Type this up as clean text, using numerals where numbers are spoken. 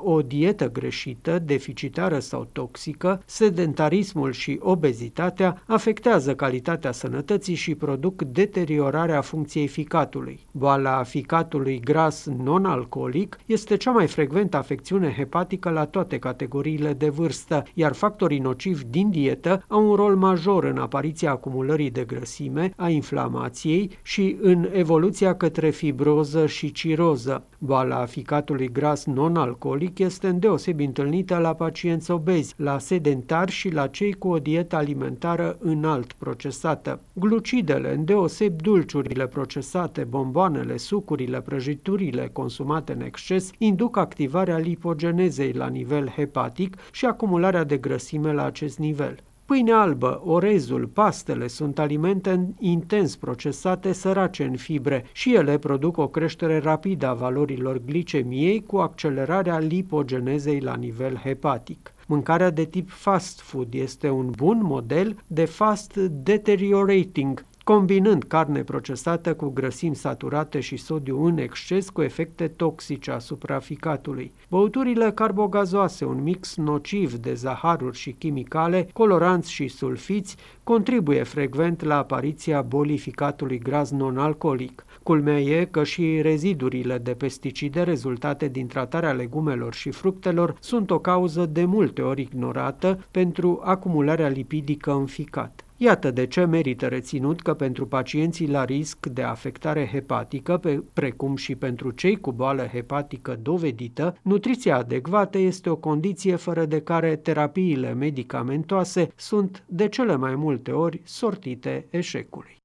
O dietă greșită, deficitară sau toxică, sedentarismul și obezitatea afectează calitatea sănătății și produc deteriorarea funcției ficatului. Boala ficatului gras non-alcoolic este cea mai frecventă afecțiune hepatică la toate categoriile de vârstă, iar factorii nocivi din dietă au un rol major în apariția acumulării de grăsime, a inflamației și în evoluția către fibroză și ciroză. Boala ficatului gras non-alcoolic este îndeosebi întâlnită la pacienți obezi, la sedentari și la cei cu o dietă alimentară înalt procesată. Glucidele, îndeosebi dulciurile procesate, bomboanele, sucurile, prăjiturile consumate în exces, induc activarea lipogenezei la nivel hepatic și acumularea de grăsime la acest nivel. Pâinea albă, orezul, pastele sunt alimente intens procesate, sărace în fibre și ele produc o creștere rapidă a valorilor glicemiei cu accelerarea lipogenezei la nivel hepatic. Mâncarea de tip fast food este un bun model de fast deteriorating, combinând carne procesată cu grăsimi saturate și sodiu în exces cu efecte toxice asupra ficatului. Băuturile carbogazoase, un mix nociv de zaharuri și chimicale, coloranți și sulfiți, contribuie frecvent la apariția bolii ficatului gras non-alcoolic. Culmea e că și rezidurile de pesticide rezultate din tratarea legumelor și fructelor sunt o cauză de multe ori ignorată pentru acumularea lipidică în ficat. Iată de ce merită reținut că pentru pacienții la risc de afectare hepatică, precum și pentru cei cu boală hepatică dovedită, nutriția adecvată este o condiție fără de care terapiile medicamentoase sunt de cele mai multe ori sortite eșecului.